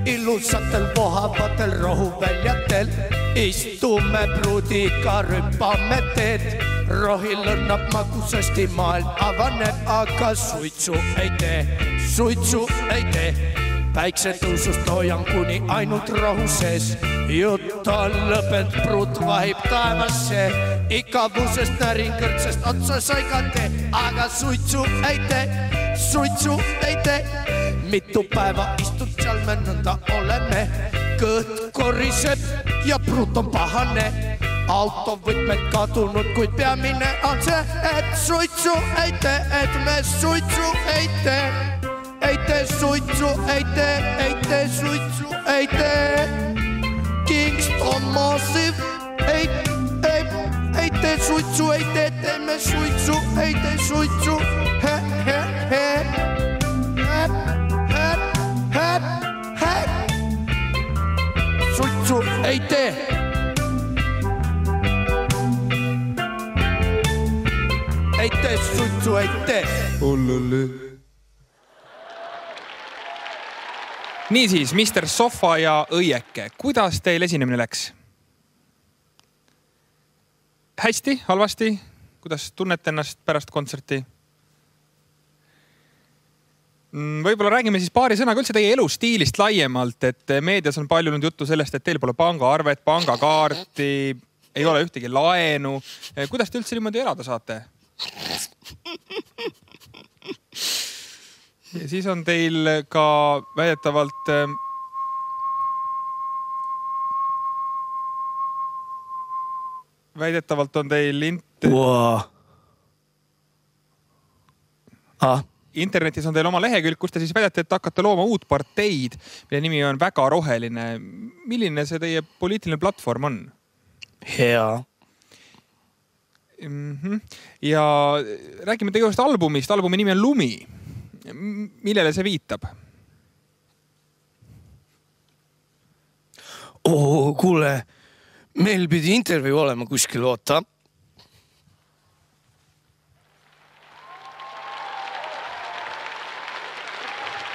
ilusatel vohavatel rohuväljatel. Istume pruudiga, rüppame teed. Rohil õnnab magusasti, maailm avaneb, aga suitsu ei tee. Päiksetõusust hoian kuni ainult rohu sees. Jutt on lõpend, pruut vahib taevasse. Igavusest närin kõrtsest otsa saigate, aga suitsu ei tee. Mitu päeva istud seal me nõnda oleme. Kõht koriseb ja pruut on pahane. Autovõtmed kadunud, kuid peamine on see, et suitsu ei tee, et me suitsu ei tee. Suitsu ei tee. Kingston Massive ei tee, suitsu ei tee, teeme suitsu ei tee, suitsu suitsu ei tee. Ei tee, suitsu ei tee. Ollole. Niisiis, Mr. Sofa ja Õieke, kuidas teil esinemine läks? Hästi, halvasti? Kuidas tunnete ennast pärast kontserti? Võib-olla räägime siis paari sõnaga üldse teie elustiilist laiemalt, et meedias on palju nüüd juttu sellest, et teil pole pangaarvet, pangakaarti, ei ole ühtegi laenu. Kuidas te üldse niimoodi elada saate? Ja siis on teil ka väidetavalt on teil internetis on teil oma lehekülg, kus te siis väidate, et hakkate looma uut parteid, mille nimi on Väga roheline. Milline see teie poliitiline platvorm on? Hea. Ja räägime teie ühest albumist. Albumi nimi on Lumi. Millele see viitab? Kuule, meil pidi intervjuu olema kuskil, oota.